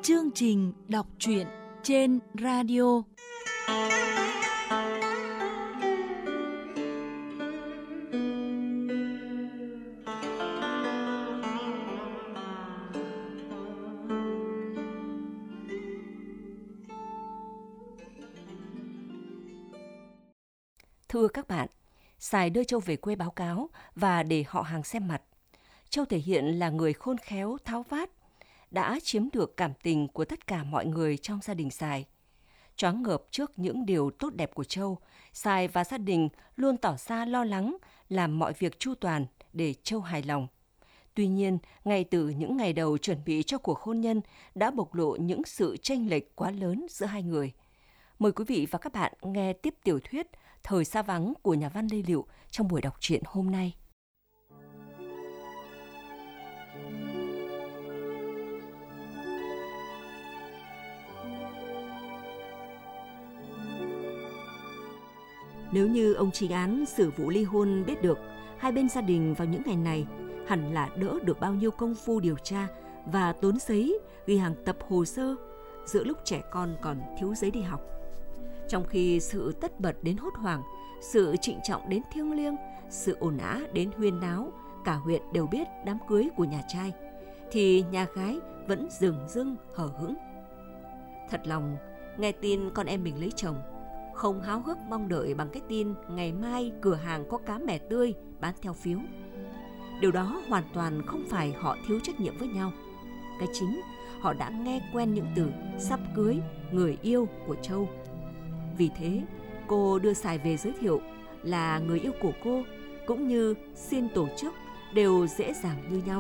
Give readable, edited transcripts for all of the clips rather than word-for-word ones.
Chương trình đọc truyện trên radio. Thưa các bạn, Sài đưa Châu về quê báo cáo và để họ hàng xem mặt. Châu thể hiện là người khôn khéo, tháo vát, đã chiếm được cảm tình của tất cả mọi người trong gia đình Sài. Choáng ngợp trước những điều tốt đẹp của Châu, Sài và gia đình luôn tỏ ra lo lắng, làm mọi việc chu toàn để Châu hài lòng. Tuy nhiên, ngay từ những ngày đầu chuẩn bị cho cuộc hôn nhân đã bộc lộ những sự chênh lệch quá lớn giữa hai người. Mời quý vị và các bạn nghe tiếp tiểu thuyết Thời xa vắng của nhà văn Lê Lựu trong buổi đọc truyện hôm nay. Nếu như ông Trình Án xử vụ ly hôn biết được hai bên gia đình vào những ngày này, hẳn là đỡ được bao nhiêu công phu điều tra và tốn giấy ghi hàng tập hồ sơ giữa lúc trẻ con còn thiếu giấy đi học. Trong khi sự tất bật đến hốt hoảng, sự trịnh trọng đến thiêng liêng, sự ồn ào đến huyên náo, cả huyện đều biết đám cưới của nhà trai, thì nhà gái vẫn dửng dưng hờ hững. Thật lòng, nghe tin con em mình lấy chồng, không háo hức mong đợi bằng cái tin ngày mai cửa hàng có cá mè tươi bán theo phiếu. Điều đó hoàn toàn không phải họ thiếu trách nhiệm với nhau. Cái chính, họ đã nghe quen những từ sắp cưới, người yêu của Châu. Vì thế, cô đưa Sài về giới thiệu là người yêu của cô, cũng như xin tổ chức đều dễ dàng như nhau.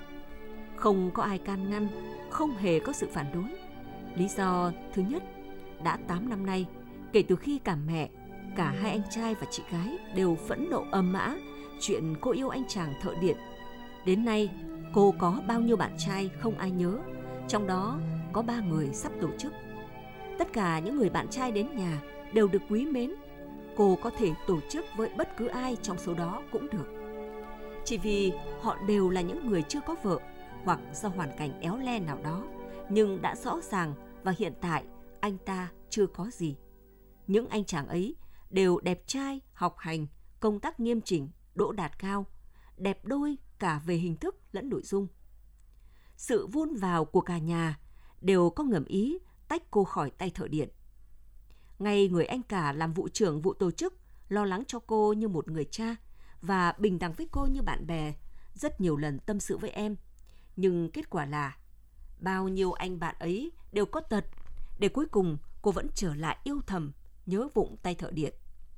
Không có ai can ngăn, không hề có sự phản đối. Lý do thứ nhất, đã 8 năm nay, kể từ khi cả mẹ, cả hai anh trai và chị gái đều phẫn nộ ầm ĩ chuyện cô yêu anh chàng thợ điện. Đến nay, cô có bao nhiêu bạn trai không ai nhớ, trong đó có 3 người sắp tổ chức. Tất cả những người bạn trai đến nhà đều được quý mến. Cô có thể tổ chức với bất cứ ai trong số đó cũng được. Chỉ vì họ đều là những người chưa có vợ hoặc do hoàn cảnh éo le nào đó, nhưng đã rõ ràng và hiện tại anh ta chưa có gì. Những anh chàng ấy đều đẹp trai, học hành, công tác nghiêm chỉnh, đỗ đạt cao, đẹp đôi cả về hình thức lẫn nội dung. Sự vun vào của cả nhà đều có ngầm ý tách cô khỏi tay thợ điện. Ngay người anh cả làm vụ trưởng vụ tổ chức lo lắng cho cô như một người cha và bình đẳng với cô như bạn bè, rất nhiều lần tâm sự với em. Nhưng kết quả là bao nhiêu anh bạn ấy đều có tật, để cuối cùng cô vẫn trở lại yêu thầm, nhớ vụng tay thợ điện.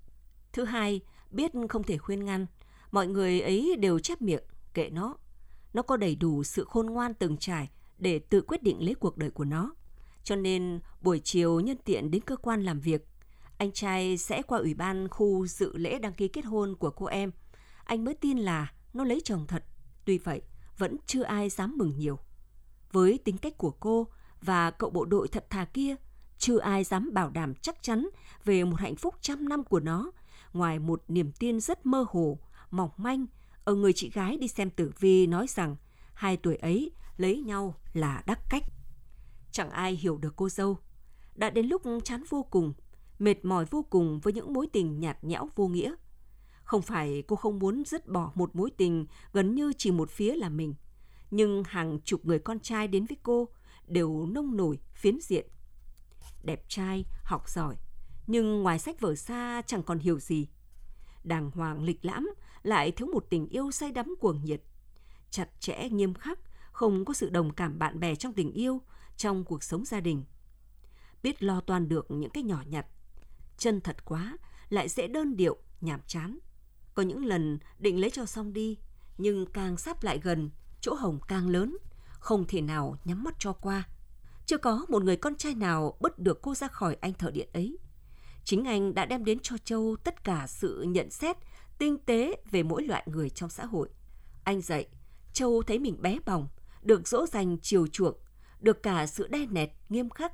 Thứ hai, biết không thể khuyên ngăn, mọi người ấy đều chép miệng, kệ nó. Nó có đầy đủ sự khôn ngoan từng trải để tự quyết định lấy cuộc đời của nó. Cho nên buổi chiều nhân tiện đến cơ quan làm việc, anh trai sẽ qua ủy ban khu dự lễ đăng ký kết hôn của cô em. Anh mới tin là nó lấy chồng thật. Tuy vậy, vẫn chưa ai dám mừng nhiều. Với tính cách của cô và cậu bộ đội thật thà kia, chưa ai dám bảo đảm chắc chắn về một hạnh phúc 100 năm của nó, ngoài một niềm tin rất mơ hồ, mỏng manh ở người chị gái đi xem tử vi nói rằng 2 tuổi ấy lấy nhau là đắc cách. Chẳng ai hiểu được cô dâu. Đã đến lúc chán vô cùng, mệt mỏi vô cùng với những mối tình nhạt nhẽo vô nghĩa. Không phải cô không muốn dứt bỏ một mối tình gần như chỉ một phía là mình, nhưng hàng chục người con trai đến với cô đều nông nổi, phiến diện. Đẹp trai, học giỏi, nhưng ngoài sách vở xa chẳng còn hiểu gì. Đàng hoàng lịch lãm, lại thiếu một tình yêu say đắm cuồng nhiệt. Chặt chẽ, nghiêm khắc, không có sự đồng cảm bạn bè trong tình yêu, trong cuộc sống gia đình. Biết lo toan được những cái nhỏ nhặt. Chân thật quá, lại dễ đơn điệu, nhàm chán. Có những lần định lấy cho xong đi, nhưng càng sắp lại gần, chỗ hổng càng lớn, không thể nào nhắm mắt cho qua. Chưa có một người con trai nào bứt được cô ra khỏi anh thợ điện ấy. Chính anh đã đem đến cho Châu tất cả sự nhận xét tinh tế về mỗi loại người trong xã hội. Anh dạy Châu thấy mình bé bỏng, được dỗ dành chiều chuộng, được cả sự đe nẹt nghiêm khắc.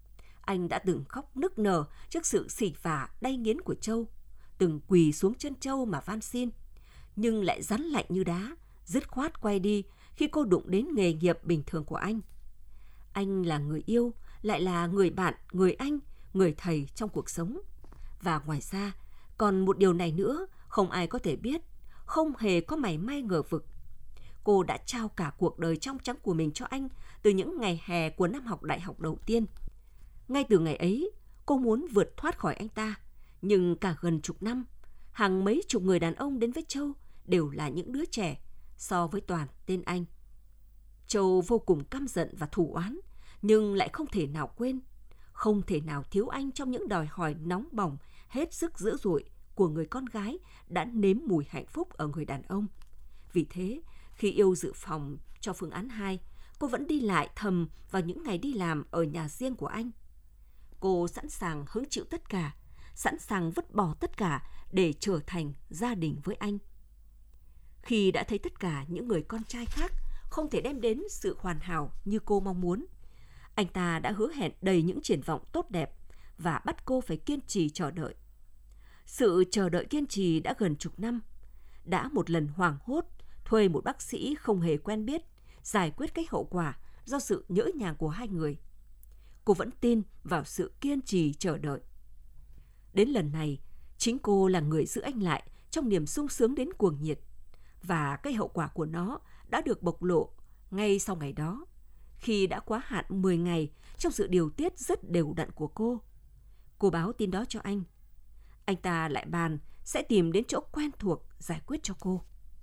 Anh đã từng khóc nức nở trước sự sỉ vả đay nghiến của Châu, từng quỳ xuống chân Châu mà van xin, nhưng lại rắn lạnh như đá, dứt khoát quay đi khi cô đụng đến nghề nghiệp bình thường của anh. Anh là người yêu, lại là người bạn, người anh, người thầy trong cuộc sống. Và ngoài ra, còn một điều này nữa không ai có thể biết, không hề có mảy may ngờ vực. Cô đã trao cả cuộc đời trong trắng của mình cho anh từ những ngày hè của năm học đại học đầu tiên. Ngay từ ngày ấy, cô muốn vượt thoát khỏi anh ta, nhưng cả gần chục năm, hàng mấy chục người đàn ông đến với Châu đều là những đứa trẻ so với Toàn tên anh. Châu vô cùng căm giận và thù oán, nhưng lại không thể nào quên, không thể nào thiếu anh trong những đòi hỏi nóng bỏng, hết sức dữ dội của người con gái đã nếm mùi hạnh phúc ở người đàn ông. Vì thế, khi Yêu dự phòng cho phương án 2, cô vẫn đi lại thầm vào những ngày đi làm ở nhà riêng của anh. Cô sẵn sàng hứng chịu tất cả, sẵn sàng vứt bỏ tất cả để trở thành gia đình với anh. Khi đã thấy tất cả những người con trai khác không thể đem đến sự hoàn hảo như cô mong muốn, anh ta đã hứa hẹn đầy những triển vọng tốt đẹp và bắt cô phải kiên trì chờ đợi. Sự chờ đợi kiên trì đã gần chục năm. Đã một lần hoảng hốt thuê một bác sĩ không hề quen biết giải quyết cái hậu quả do sự nhỡ nhàng của hai người. Cô vẫn tin vào sự kiên trì chờ đợi. Đến lần này, chính cô là người giữ anh lại trong niềm sung sướng đến cuồng nhiệt. Và cái hậu quả của nó đã được bộc lộ ngay sau ngày đó, khi đã quá hạn 10 ngày trong sự điều tiết rất đều đặn của cô. Cô báo tin đó cho anh. Anh ta lại bàn sẽ tìm đến chỗ quen thuộc giải quyết cho cô.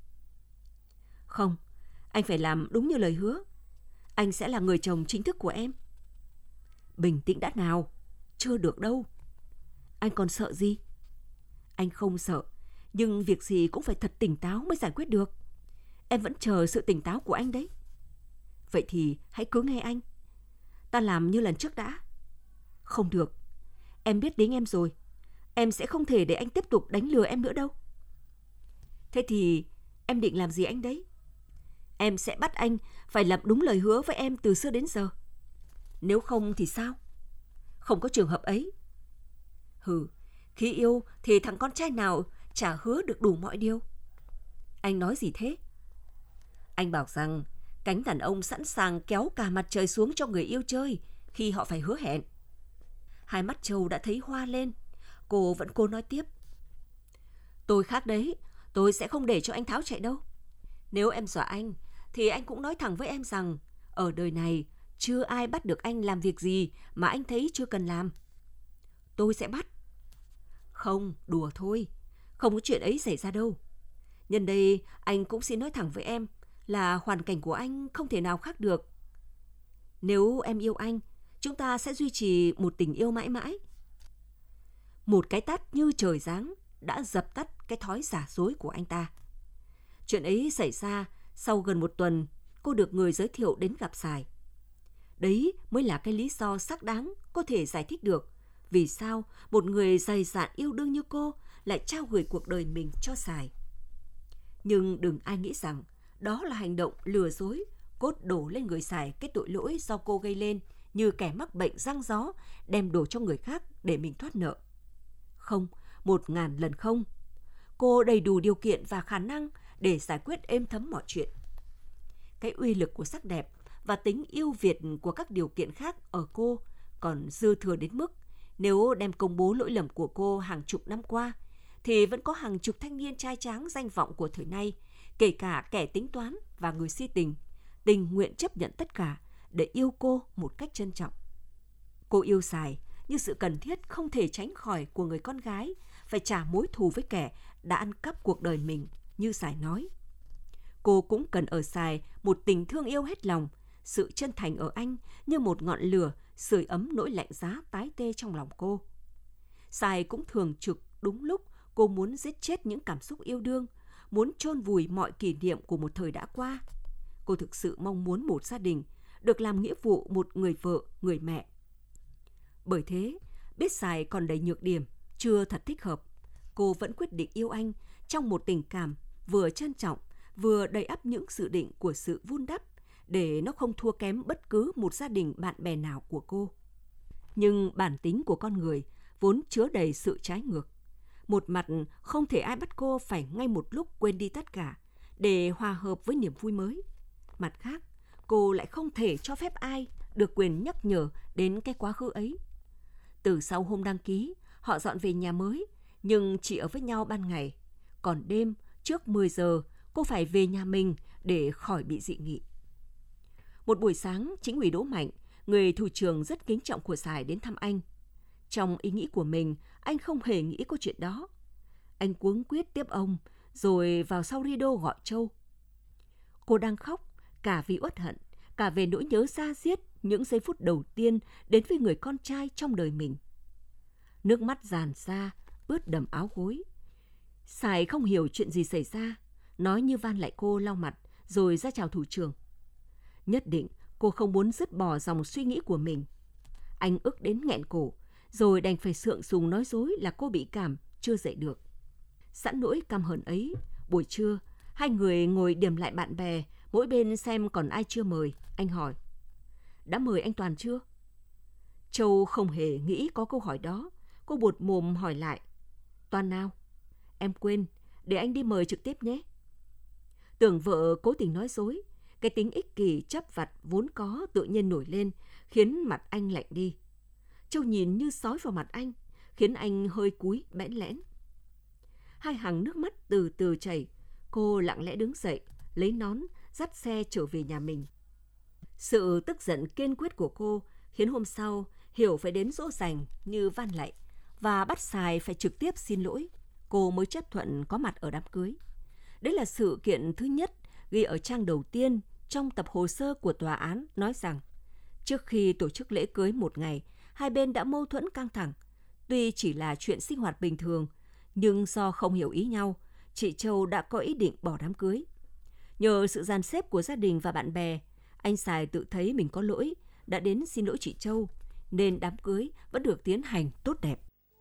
Không, anh phải làm đúng như lời hứa. Anh sẽ là người chồng chính thức của em. Bình tĩnh đã nào, chưa được đâu. Anh còn sợ gì? Anh không sợ, nhưng việc gì cũng phải thật tỉnh táo mới giải quyết được. Em vẫn chờ sự tỉnh táo của anh đấy. Vậy thì hãy cứ nghe anh. Ta làm như lần trước đã. Không được, em biết tính em rồi. Em sẽ không thể để anh tiếp tục đánh lừa em nữa đâu. Thế thì em định làm gì anh đấy? Em sẽ bắt anh phải làm đúng lời hứa với em từ xưa đến giờ. Nếu không thì sao? Không có trường hợp ấy. Khi yêu thì thằng con trai nào chả hứa được đủ mọi điều. Anh nói gì thế? Anh bảo rằng cánh đàn ông sẵn sàng kéo cả mặt trời xuống cho người yêu chơi khi họ phải hứa hẹn. Hai mắt Châu đã thấy hoa lên. Cô vẫn cố nói tiếp. Tôi khác đấy, tôi sẽ không để cho anh tháo chạy đâu. Nếu em dọa anh, thì anh cũng nói thẳng với em rằng ở đời này chưa ai bắt được anh làm việc gì mà anh thấy chưa cần làm. Tôi sẽ bắt. Không, đùa thôi. Không có chuyện ấy xảy ra đâu. Nhân đây, anh cũng xin nói thẳng với em là hoàn cảnh của anh không thể nào khác được. Nếu em yêu anh, chúng ta sẽ duy trì một tình yêu mãi mãi. Một cái tát như trời giáng đã dập tắt cái thói giả dối của anh ta. Chuyện ấy xảy ra sau gần một tuần cô được người giới thiệu đến gặp Sài. Đấy mới là cái lý do xác đáng có thể giải thích được vì sao một người dày dạn yêu đương như cô lại trao gửi cuộc đời mình cho Sài. Nhưng đừng ai nghĩ rằng đó là hành động lừa dối, cốt đổ lên người Sài cái tội lỗi do cô gây lên như kẻ mắc bệnh giăng gió đem đổ cho người khác để mình thoát nợ. Không, 1000 lần không. Cô đầy đủ điều kiện và khả năng để giải quyết êm thấm mọi chuyện. Cái uy lực của sắc đẹp và tính yêu Việt của các điều kiện khác ở cô còn dư thừa đến mức nếu đem công bố lỗi lầm của cô hàng chục năm qua, thì vẫn có hàng chục thanh niên trai tráng danh vọng của thời nay, kể cả kẻ tính toán và người si tình, tình nguyện chấp nhận tất cả để yêu cô một cách trân trọng. Cô yêu Sài như sự cần thiết không thể tránh khỏi của người con gái phải trả mối thù với kẻ đã ăn cắp cuộc đời mình, như Sài nói. Cô cũng cần ở Sài một tình thương yêu hết lòng, sự chân thành ở anh như một ngọn lửa sưởi ấm nỗi lạnh giá tái tê trong lòng cô. Sài cũng thường trực đúng lúc cô muốn giết chết những cảm xúc yêu đương, muốn chôn vùi mọi kỷ niệm của một thời đã qua. Cô thực sự mong muốn một gia đình, được làm nghĩa vụ một người vợ, người mẹ. Bởi thế, biết Sài còn đầy nhược điểm, chưa thật thích hợp, cô vẫn quyết định yêu anh trong một tình cảm vừa trân trọng, vừa đầy ắp những dự định của sự vun đắp, để nó không thua kém bất cứ một gia đình bạn bè nào của cô. Nhưng bản tính của con người vốn chứa đầy sự trái ngược. Một mặt không thể ai bắt cô phải ngay một lúc quên đi tất cả để hòa hợp với niềm vui mới. Mặt khác, cô lại không thể cho phép ai được quyền nhắc nhở đến cái quá khứ ấy. Từ sau hôm đăng ký, họ dọn về nhà mới, nhưng chỉ ở với nhau ban ngày. Còn đêm, trước 10 giờ, cô phải về nhà mình để khỏi bị dị nghị. Một buổi sáng, chính ủy Đỗ Mạnh, người thủ trưởng rất kính trọng của Sài, đến thăm anh. Trong ý nghĩ của mình, anh không hề nghĩ có chuyện đó. Anh cuống quýt tiếp ông, rồi vào sau rideau gọi Châu. Cô đang khóc, cả vì uất hận, cả về nỗi nhớ da diết những giây phút đầu tiên đến với người con trai trong đời mình. Nước mắt dàn ra, ướt đẫm áo gối. Sài không hiểu chuyện gì xảy ra, nói như van lại cô lau mặt, rồi ra chào thủ trưởng. Nhất định cô không muốn dứt bỏ dòng suy nghĩ của mình. Anh ức đến nghẹn cổ, rồi đành phải sượng sùng nói dối là cô bị cảm, chưa dậy được. Sẵn nỗi căm hờn ấy, buổi trưa, hai người ngồi điểm lại bạn bè, mỗi bên xem còn ai chưa mời. Anh hỏi, đã mời anh Toàn chưa? Châu không hề nghĩ có câu hỏi đó. Cô buột mồm hỏi lại, Toàn nào? Em quên, để anh đi mời trực tiếp nhé. Tưởng vợ cố tình nói dối, cái tính ích kỷ chấp vặt vốn có tự nhiên nổi lên, khiến mặt anh lạnh đi. Châu nhìn như sói vào mặt anh, khiến anh hơi cúi bẽn lẽn. Hai hàng nước mắt từ từ chảy, cô lặng lẽ đứng dậy, lấy nón, dắt xe trở về nhà mình. Sự tức giận kiên quyết của cô khiến hôm sau Hiểu phải đến dỗ dành như van lạy và bắt Sài phải trực tiếp xin lỗi. Cô mới chấp thuận có mặt ở đám cưới. Đấy là sự kiện thứ nhất ghi ở trang đầu tiên trong tập hồ sơ của tòa án, nói rằng trước khi tổ chức lễ cưới một ngày, hai bên đã mâu thuẫn căng thẳng. Tuy chỉ là chuyện sinh hoạt bình thường, nhưng do không hiểu ý nhau, chị Châu đã có ý định bỏ đám cưới. Nhờ sự dàn xếp của gia đình và bạn bè, anh Sài tự thấy mình có lỗi, đã đến xin lỗi chị Châu, nên đám cưới vẫn được tiến hành tốt đẹp.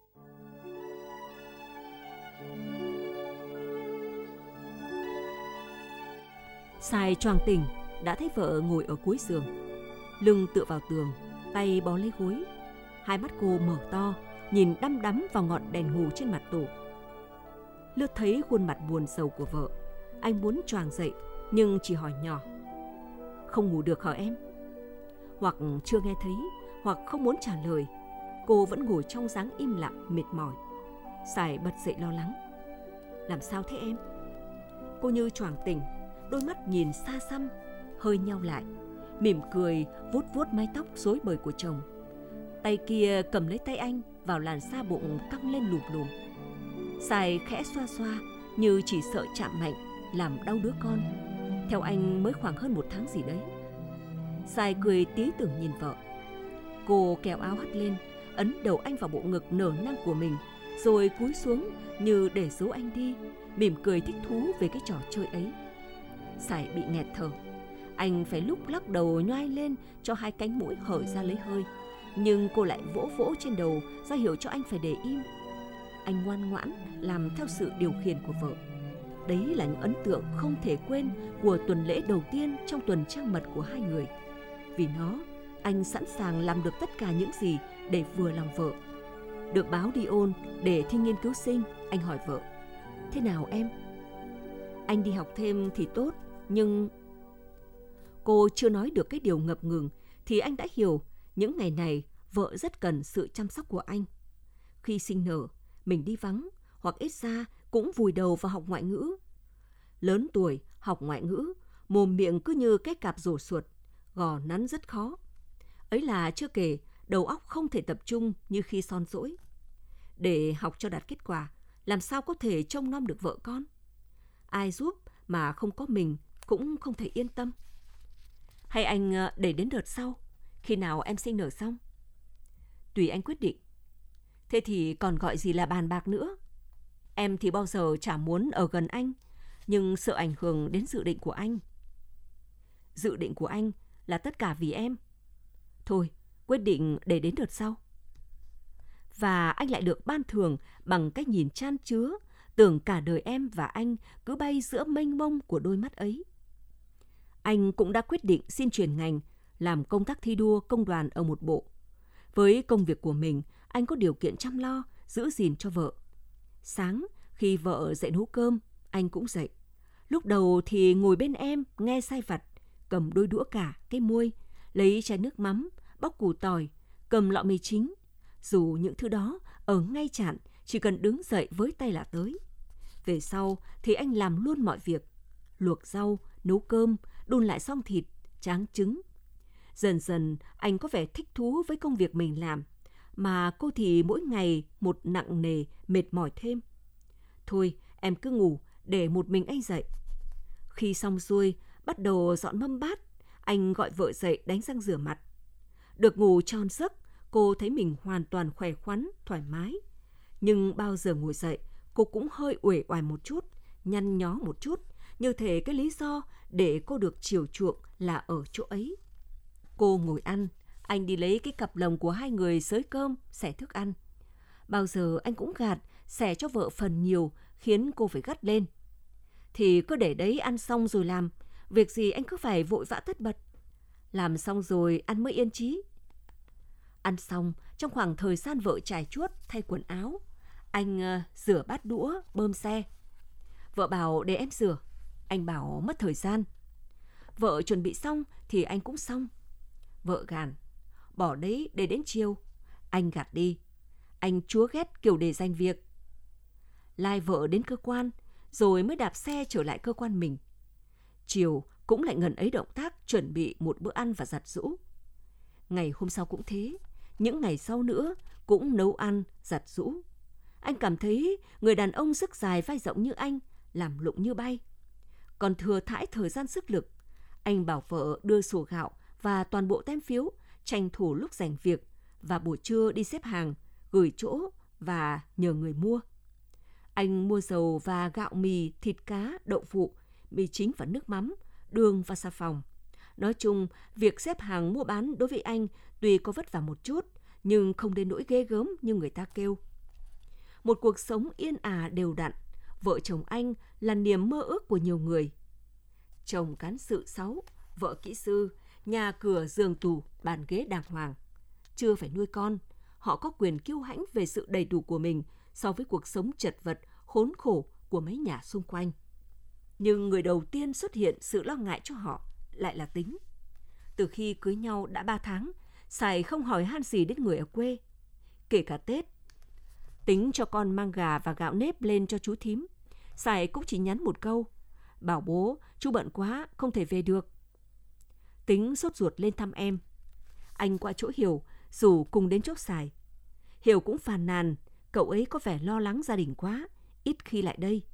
Sài choàng tỉnh, đã thấy vợ ngồi ở cuối giường, lưng tựa vào tường, tay bó lấy gối. Hai mắt cô mở to, nhìn đăm đắm vào ngọn đèn ngủ trên mặt tủ. Lướt thấy khuôn mặt buồn rầu của vợ, anh muốn choàng dậy, nhưng chỉ hỏi nhỏ, không ngủ được hả em? Hoặc chưa nghe thấy, hoặc không muốn trả lời. Cô vẫn ngồi trong dáng im lặng mệt mỏi. Sài bật dậy lo lắng, làm sao thế em? Cô như choàng tỉnh, đôi mắt nhìn xa xăm, hơi nheo lại, mỉm cười vuốt vuốt mái tóc rối bời của chồng. Tay kia cầm lấy tay anh vào làn da bụng cong lên lùm lùm. Sài khẽ xoa xoa như chỉ sợ chạm mạnh làm đau đứa con. Theo anh mới khoảng hơn 1 tháng gì đấy. Sài cười tí tưởng nhìn vợ. Cô kéo áo hất lên, ấn đầu anh vào bộ ngực nở nang của mình, rồi cúi xuống như để giấu anh đi, mỉm cười thích thú về cái trò chơi ấy. Sài bị nghẹt thở. Anh phải lúc lắc đầu nhoai lên cho hai cánh mũi hở ra lấy hơi, nhưng cô lại vỗ vỗ trên đầu ra hiệu cho anh phải để im. Anh ngoan ngoãn làm theo sự điều khiển của vợ. Đấy là những ấn tượng không thể quên của tuần lễ đầu tiên trong tuần trăng mật của hai người. Vì nó, anh sẵn sàng làm được tất cả những gì để vừa lòng vợ. Được báo đi ôn để thi nghiên cứu sinh, anh hỏi vợ, thế nào em? Anh đi học thêm thì tốt, nhưng... Cô chưa nói được cái điều ngập ngừng thì anh đã hiểu những ngày này vợ rất cần sự chăm sóc của anh. Khi sinh nở, mình đi vắng hoặc ít ra cũng vùi đầu vào học ngoại ngữ. Lớn tuổi, học ngoại ngữ, mồm miệng cứ như cái cạp rổ suột, gò nắn rất khó. Ấy là chưa kể, đầu óc không thể tập trung như khi son dỗi. Để học cho đạt kết quả, làm sao có thể trông nom được vợ con? Ai giúp mà không có mình cũng không thể yên tâm. Hay anh để đến đợt sau, khi nào em sinh nở xong? Tùy anh quyết định. Thế thì còn gọi gì là bàn bạc nữa? Em thì bao giờ chả muốn ở gần anh, nhưng sợ ảnh hưởng đến dự định của anh. Dự định của anh là tất cả vì em. Thôi, quyết định để đến đợt sau. Và anh lại được ban thưởng bằng cách nhìn chan chứa, tưởng cả đời em và anh cứ bay giữa mênh mông của đôi mắt ấy. Anh cũng đã quyết định xin chuyển ngành, làm công tác thi đua công đoàn ở một bộ. Với công việc của mình, anh có điều kiện chăm lo, giữ gìn cho vợ. Sáng, khi vợ dậy nấu cơm, anh cũng dậy. Lúc đầu thì ngồi bên em, nghe sai vặt, cầm đôi đũa cả, cái muôi, lấy chai nước mắm, bóc củ tỏi, cầm lọ mì chính. Dù những thứ đó ở ngay chạn, chỉ cần đứng dậy với tay là tới. Về sau thì anh làm luôn mọi việc. Luộc rau, nấu cơm, đun lại xong thịt, tráng trứng. Dần dần anh có vẻ thích thú với công việc mình làm, mà cô thì mỗi ngày một nặng nề, mệt mỏi thêm. Thôi, em cứ ngủ, để một mình anh dậy. Khi xong xuôi, bắt đầu dọn mâm bát, anh gọi vợ dậy đánh răng rửa mặt. Được ngủ tròn giấc, cô thấy mình hoàn toàn khỏe khoắn, thoải mái. Nhưng bao giờ ngồi dậy, cô cũng hơi uể oải một chút, nhăn nhó một chút, như thể cái lý do để cô được chiều chuộng là ở chỗ ấy. Cô ngồi ăn, anh đi lấy cái cặp lồng của hai người xới cơm, xẻ thức ăn. Bao giờ anh cũng gạt, xẻ cho vợ phần nhiều, khiến cô phải gắt lên. Thì cứ để đấy ăn xong rồi làm, việc gì anh cứ phải vội vã tất bật. Làm xong rồi ăn mới yên chí. Ăn xong, trong khoảng thời gian vợ chải chuốt, thay quần áo, anh rửa bát đũa, bơm xe. Vợ bảo để em rửa, anh bảo mất thời gian. Vợ chuẩn bị xong thì anh cũng xong. Vợ gàn, bỏ đấy để đến chiều. Anh gạt đi. Anh chúa ghét kiểu để dành việc. Lai vợ đến cơ quan, rồi mới đạp xe trở lại cơ quan mình. Chiều cũng lại ngần ấy động tác chuẩn bị một bữa ăn và giặt giũ. Ngày hôm sau cũng thế, những ngày sau nữa cũng nấu ăn, giặt giũ. Anh cảm thấy người đàn ông sức dài vai rộng như anh làm lụng như bay. Còn thừa thãi thời gian sức lực, anh bảo vợ đưa sổ gạo và toàn bộ tem phiếu, tranh thủ lúc rảnh việc và buổi trưa đi xếp hàng, gửi chỗ và nhờ người mua. Anh mua dầu và gạo mì, thịt cá, đậu phụ, mì chính và nước mắm, đường và xà phòng. Nói chung, việc xếp hàng mua bán đối với anh tuy có vất vả một chút, nhưng không đến nỗi ghê gớm như người ta kêu. Một cuộc sống yên ả đều đặn, vợ chồng anh là niềm mơ ước của nhiều người. Chồng cán sự 6, vợ kỹ sư, nhà cửa giường tủ, bàn ghế đàng hoàng. Chưa phải nuôi con, họ có quyền kiêu hãnh về sự đầy đủ của mình so với cuộc sống chật vật, khốn khổ của mấy nhà xung quanh. Nhưng người đầu tiên xuất hiện sự lo ngại cho họ lại là Tính. Từ khi cưới nhau đã 3 tháng, Sài không hỏi han gì đến người ở quê. Kể cả Tết, Tính cho con mang gà và gạo nếp lên cho chú thím. Sài cũng chỉ nhắn một câu, bảo bố, chú bận quá, không thể về được. Tính sốt ruột lên thăm em. Anh qua chỗ Hiểu, rủ cùng đến chỗ Sài. Hiểu cũng phàn nàn, cậu ấy có vẻ lo lắng gia đình quá, ít khi lại đây.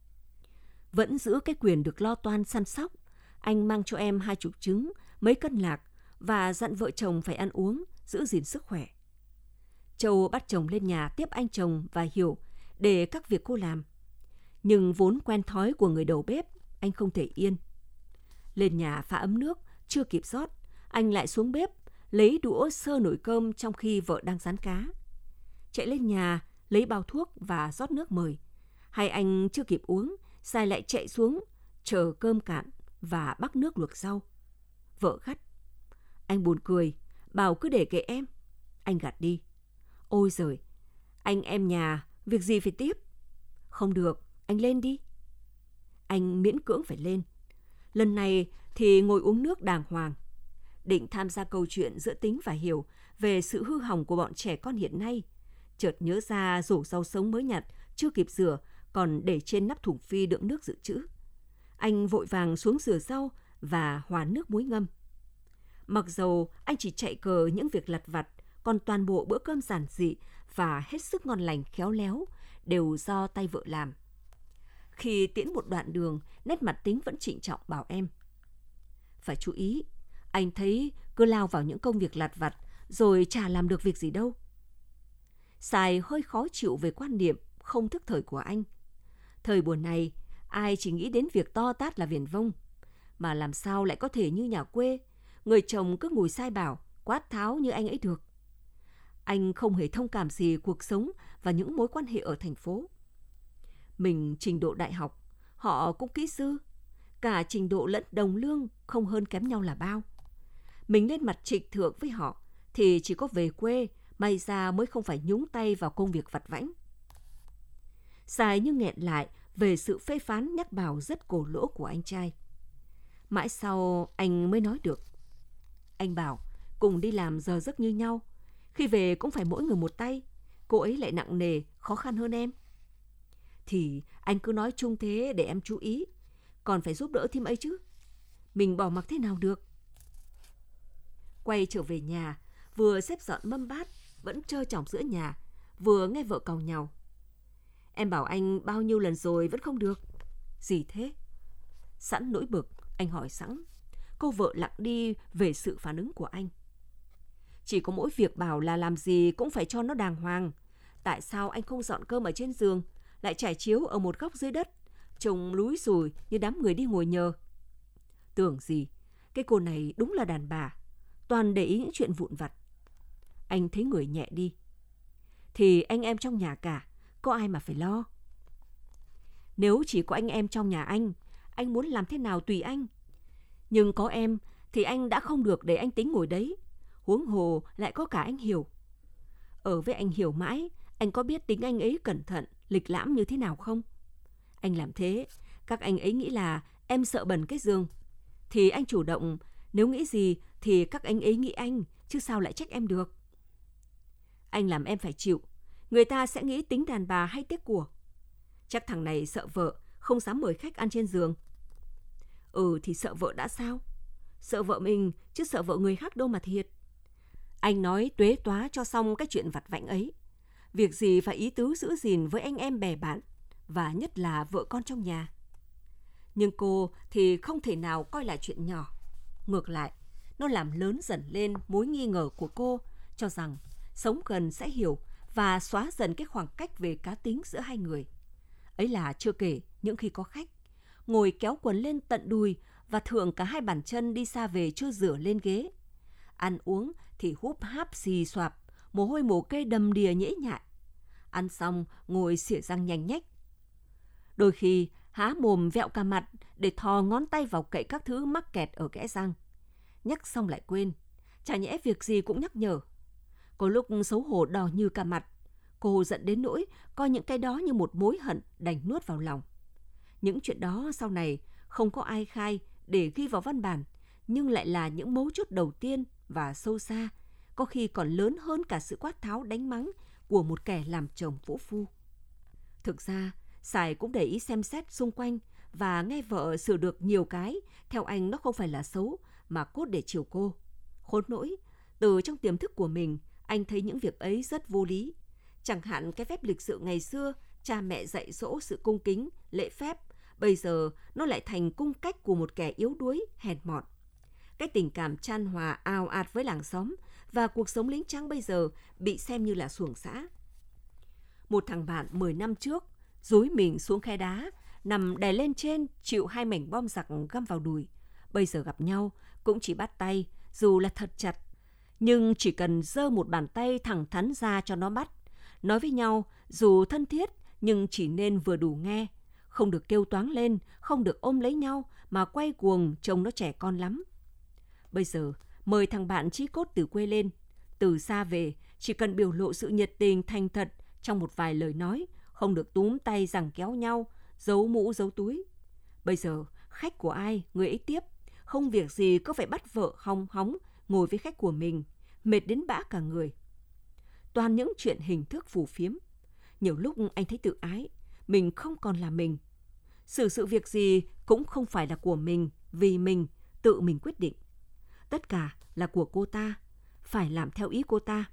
Vẫn giữ cái quyền được lo toan săn sóc, anh mang cho em 20 trứng, mấy cân lạc và dặn vợ chồng phải ăn uống, giữ gìn sức khỏe. Châu bắt chồng lên nhà tiếp anh chồng và Hiểu để các việc cô làm. Nhưng vốn quen thói của người đầu bếp, anh không thể yên. Lên nhà pha ấm nước, chưa kịp rót, anh lại xuống bếp, lấy đũa sơ nồi cơm trong khi vợ đang rán cá. Chạy lên nhà, lấy bao thuốc và rót nước mời. Hay anh chưa kịp uống, Sài lại chạy xuống, chờ cơm cạn và bắc nước luộc rau. Vợ gắt. Anh buồn cười, bảo cứ để kệ em. Anh gạt đi. Ôi giời, anh em nhà, việc gì phải tiếp? Không được, anh lên đi. Anh miễn cưỡng phải lên. Lần này thì ngồi uống nước đàng hoàng. Định tham gia câu chuyện giữa Tính và Hiểu về sự hư hỏng của bọn trẻ con hiện nay. Chợt nhớ ra rổ rau sống mới nhặt, chưa kịp rửa, còn để trên nắp thùng phi đựng nước dự trữ. Anh vội vàng xuống rửa rau và hòa nước muối ngâm. Mặc dầu anh chỉ chạy cờ những việc lặt vặt, còn toàn bộ bữa cơm giản dị và hết sức ngon lành khéo léo đều do tay vợ làm. Khi tiễn một đoạn đường, nét mặt Tính vẫn trịnh trọng bảo em. Phải chú ý, anh thấy cứ lao vào những công việc lặt vặt rồi chả làm được việc gì đâu. Sài hơi khó chịu về quan niệm không thức thời của anh. Thời buổi này, ai chỉ nghĩ đến việc to tát là viển vông. Mà làm sao lại có thể như nhà quê, người chồng cứ ngồi sai bảo, quát tháo như anh ấy được. Anh không hề thông cảm gì cuộc sống và những mối quan hệ ở thành phố. Mình trình độ đại học, họ cũng kỹ sư. Cả trình độ lẫn đồng lương không hơn kém nhau là bao. Mình lên mặt trịch thượng với họ thì chỉ có về quê, may ra mới không phải nhúng tay vào công việc vặt vãnh. Sài như nghẹn lại về sự phê phán nhắc bảo rất cổ lỗ của anh trai. Mãi sau anh mới nói được. Anh bảo cùng đi làm giờ giấc như nhau, khi về cũng phải mỗi người một tay, cô ấy lại nặng nề, khó khăn hơn em. Thì anh cứ nói chung thế để em chú ý, còn phải giúp đỡ thím ấy chứ. Mình bỏ mặc thế nào được. Quay trở về nhà, vừa xếp dọn mâm bát, vẫn trơ trỏng giữa nhà, vừa nghe vợ càu nhàu. Em bảo anh bao nhiêu lần rồi vẫn không được. Gì thế? Sẵn nỗi bực, anh hỏi sẵn. Cô vợ lặng đi về sự phản ứng của anh. Chỉ có mỗi việc bảo là làm gì cũng phải cho nó đàng hoàng. Tại sao anh không dọn cơm ở trên giường, lại trải chiếu ở một góc dưới đất, trông lúi xùi như đám người đi ngồi nhờ? Tưởng gì, cái cô này đúng là đàn bà, toàn để ý những chuyện vụn vặt. Anh thấy người nhẹ đi. Thì anh em trong nhà cả, có ai mà phải lo. Nếu chỉ có anh em trong nhà anh muốn làm thế nào tùy anh. Nhưng có em thì anh đã không được để anh Tính ngồi đấy, huống hồ lại có cả anh Hiểu. Ở với anh Hiểu mãi, anh có biết tính anh ấy cẩn thận, lịch lãm như thế nào không? Anh làm thế, các anh ấy nghĩ là em sợ bẩn cái giường. Thì anh chủ động, nếu nghĩ gì thì các anh ấy nghĩ anh, chứ sao lại trách em được. Anh làm em phải chịu, người ta sẽ nghĩ Tính đàn bà hay tiếc của. Chắc thằng này sợ vợ, không dám mời khách ăn trên giường. Thì sợ vợ đã sao? Sợ vợ mình, chứ sợ vợ người khác đâu mà thiệt. Anh nói tuế tóa cho xong cái chuyện vặt vãnh ấy. Việc gì phải ý tứ giữ gìn với anh em bè bạn, và nhất là vợ con trong nhà. Nhưng cô thì không thể nào coi là chuyện nhỏ. Ngược lại, nó làm lớn dần lên mối nghi ngờ của cô, cho rằng sống gần sẽ hiểu và xóa dần cái khoảng cách về cá tính giữa hai người. Ấy là chưa kể những khi có khách, ngồi kéo quần lên tận đùi và thượng cả hai bàn chân đi xa về chưa rửa lên ghế. Ăn uống thì húp háp xì xoạp, mồ hôi mồ kê đầm đìa nhễ nhại. Ăn xong ngồi xỉa răng nhanh nhách. Đôi khi há mồm vẹo cả mặt để thò ngón tay vào cậy các thứ mắc kẹt ở kẽ răng. Nhắc xong lại quên, chả nhẽ việc gì cũng nhắc nhở. Có lúc xấu hổ đỏ như cả mặt, cô giận đến nỗi coi những cái đó như một mối hận đành nuốt vào lòng. Những chuyện đó sau này không có ai khai để ghi vào văn bản, nhưng lại là những mấu chốt đầu tiên và sâu xa, có khi còn lớn hơn cả sự quát tháo đánh mắng của một kẻ làm chồng vũ phu. Thực ra, Sài cũng để ý xem xét xung quanh và nghe vợ sửa được nhiều cái, theo anh nó không phải là xấu, mà cốt để chiều cô. Khốn nỗi, từ trong tiềm thức của mình, anh thấy những việc ấy rất vô lý. Chẳng hạn cái phép lịch sự ngày xưa, cha mẹ dạy dỗ sự cung kính, lễ phép, bây giờ nó lại thành cung cách của một kẻ yếu đuối, hèn mọn. Cái tình cảm chan hòa ào ạt với làng xóm và cuộc sống lính trắng bây giờ bị xem như là xuồng xã. Một thằng bạn 10 năm trước dúi mình xuống khe đá, nằm đè lên trên chịu 2 mảnh bom giặc găm vào đùi. Bây giờ gặp nhau cũng chỉ bắt tay, dù là thật chặt. Nhưng chỉ cần giơ một bàn tay thẳng thắn ra cho nó bắt. Nói với nhau dù thân thiết nhưng chỉ nên vừa đủ nghe. Không được kêu toáng lên, không được ôm lấy nhau mà quay cuồng trông nó trẻ con lắm. Bây giờ mời thằng bạn chí cốt từ quê lên. Từ xa về chỉ cần biểu lộ sự nhiệt tình thành thật trong một vài lời nói, không được túm tay giằng kéo nhau, giấu mũ giấu túi. Bây giờ khách của ai người ấy tiếp, không việc gì có phải bắt vợ hong hóng ngồi với khách của mình, mệt đến bã cả người. Toàn những chuyện hình thức phù phiếm. Nhiều lúc anh thấy tự ái, mình không còn là mình. Xử sự việc gì cũng không phải là của mình, vì mình, tự mình quyết định. Tất cả là của cô ta, phải làm theo ý cô ta.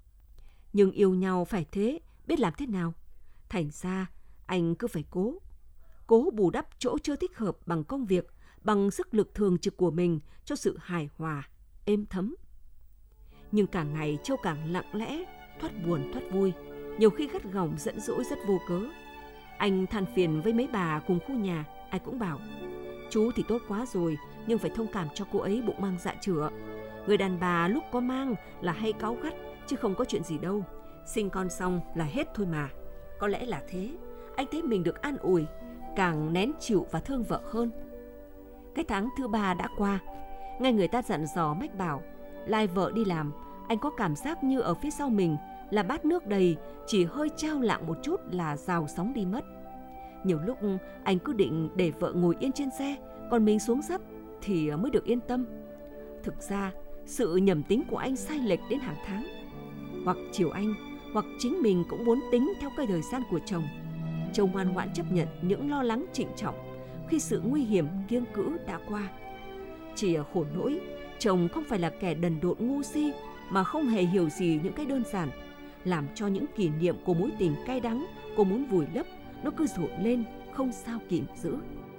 Nhưng yêu nhau phải thế, biết làm thế nào. Thành ra, anh cứ phải cố bù đắp chỗ chưa thích hợp bằng công việc, bằng sức lực thường trực của mình cho sự hài hòa, êm thấm. Nhưng càng ngày Châu càng lặng lẽ, thoát buồn thoát vui, nhiều khi gắt gỏng giận dỗi rất vô cớ. Anh than phiền với mấy bà cùng khu nhà, ai cũng bảo chú thì tốt quá rồi, nhưng phải thông cảm cho cô ấy bụng mang dạ chửa. Người đàn bà lúc có mang là hay cáu gắt, chứ không có chuyện gì đâu. Sinh con xong là hết thôi mà. Có lẽ là thế, anh thấy mình được an ủi, càng nén chịu và thương vợ hơn. Cái tháng thứ 3 đã qua, nghe người ta dặn dò mách bảo, lai vợ đi làm, anh có cảm giác như ở phía sau mình là bát nước đầy, chỉ hơi trao lạng một chút là rào sóng đi mất. Nhiều lúc anh cứ định để vợ ngồi yên trên xe, còn mình xuống sắt thì mới được yên tâm. Thực ra, sự nhầm tính của anh sai lệch đến hàng tháng. Hoặc chiều anh, hoặc chính mình cũng muốn tính theo cái thời gian của chồng. Châu ngoan ngoãn chấp nhận những lo lắng trịnh trọng khi sự nguy hiểm kiêng cữ đã qua. Chỉ khổ nỗi, chồng không phải là kẻ đần độn ngu si mà không hề hiểu gì những cái đơn giản, làm cho những kỷ niệm của mối tình cay đắng cô muốn vùi lấp nó cứ rộn lên không sao kìm giữ.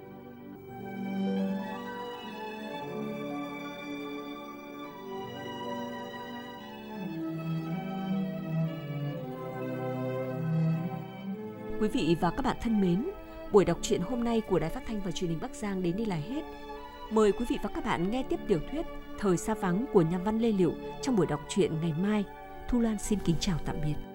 Quý vị và các bạn thân mến, buổi đọc truyện hôm nay của Đài Phát thanh và Truyền hình Bắc Giang đến đây là hết. Mời quý vị và các bạn nghe tiếp tiểu thuyết Thời Xa Vắng của nhà văn Lê Liệu trong buổi đọc truyện ngày mai. Thu Lan xin kính chào tạm biệt.